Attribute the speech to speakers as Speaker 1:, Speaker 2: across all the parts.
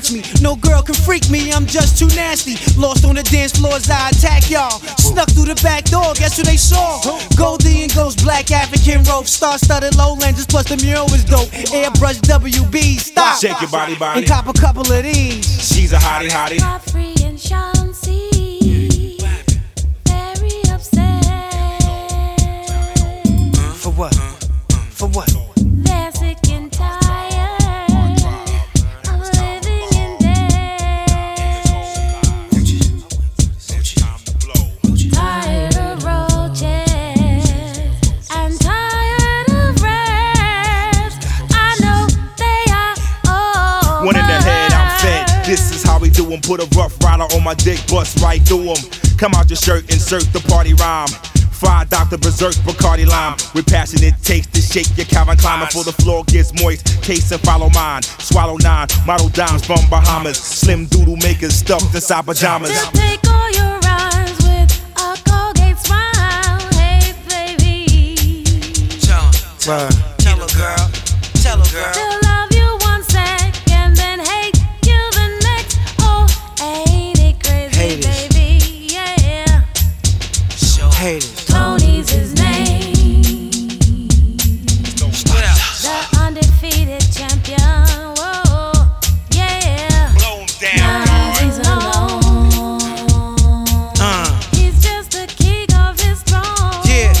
Speaker 1: match me. No girl can freak me, I'm just too nasty. Lost on the dance floors, I attack y'all. Snuck through the back door, guess who they saw? Goldie and Ghost, black African rope. Star-studded low lenses, plus the mural was dope. Airbrush WB, stop.
Speaker 2: Shake your body,
Speaker 1: And cop a couple of these.
Speaker 2: She's a hottie, hottie.
Speaker 3: Free and Chauncey, very upset.
Speaker 1: For what? For what?
Speaker 3: They're sick and tired of living in debt. Tired of roaches and tired of rats. I know they are over.
Speaker 2: One in the head, I'm fed. This is how we do 'em. Put a rough rider on my dick, bust right through 'em. Come out your shirt, insert the party rhyme. Fried Dr. Berserk, Bacardi Lime. With passionate taste to shake your Calvin Klein before the floor gets moist. Taste and follow mine. Swallow 9, model dimes from Bahamas. Slim doodle makers stuffed inside pajamas.
Speaker 3: To take all your rhymes with a Colgate smile. Hey, baby.
Speaker 1: Tell her, girl. Tell her, girl.
Speaker 3: They'll love you one second, then hate you the next. Oh, ain't it crazy,
Speaker 1: Haters.
Speaker 3: baby? Yeah.
Speaker 1: Haters.
Speaker 3: Tony's his name. The undefeated champion. Whoa, yeah.
Speaker 2: Blow 'em down,
Speaker 3: Now he's alone. He's just the king of his throne.
Speaker 1: Yeah.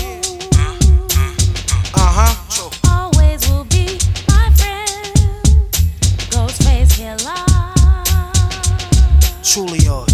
Speaker 3: Always will be my friend. Ghostface Killer.
Speaker 1: Truly yours.